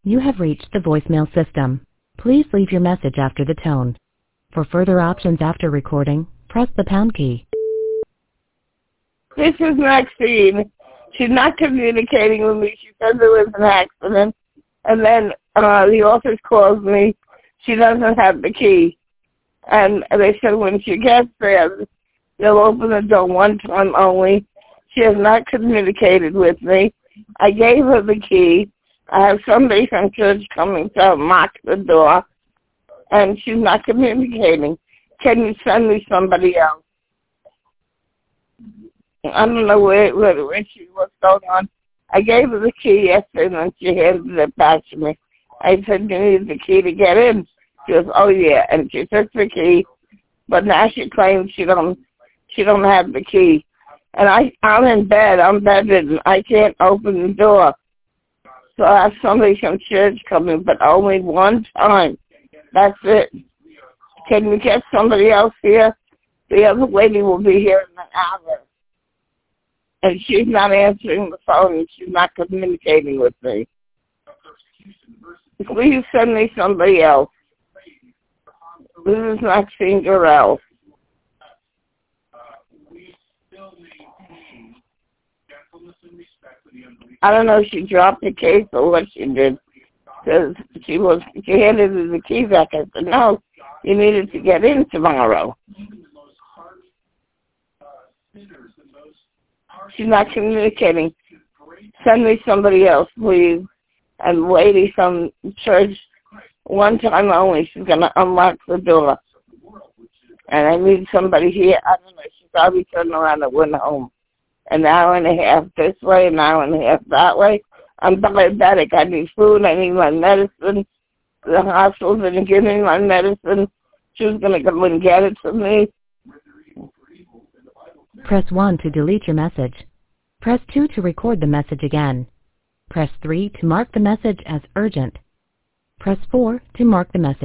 You have reached the voicemail system. Please leave your message after the tone. For further options after recording, press the pound key. This is Maxine. She's not communicating with me. She says there was an accident. And then the office calls me. She doesn't have the key. And they said when she gets there, they'll open the door one time only. She has not communicated with me. I gave her the key. I have somebody from church coming to knock the door. And she's not communicating. Can you send me somebody else? I don't know where what's going on. I gave her the key yesterday and then she handed it back to me. I said, you need the key to get in. She goes, oh yeah, and she took the key, but now she claims she don't have the key. And I'm in bed, I'm bedridden, I can't open the door. So I have somebody from church coming, but only one time. That's it. Can we get somebody else here? The other lady will be here in an hour. And she's not answering the phone and she's not communicating with me. Please send me somebody else. This is Maxine Gorell. I don't know if she dropped the case or what she did. Because she handed me the key back. I said, no, you needed to get in tomorrow. She's not communicating. Send me somebody else, please. And lady from church, one time only, she's going to unlock the door. And I need somebody here. I don't know. She's probably turned around and went home. An hour and a half this way, an hour and a half that way. I'm diabetic. I need food. I need my medicine. The hospital didn't give me my medicine. She was going to go and get it for me. Press 1 to delete your message. Press 2 to record the message again. Press 3 to mark the message as urgent. Press 4 to mark the message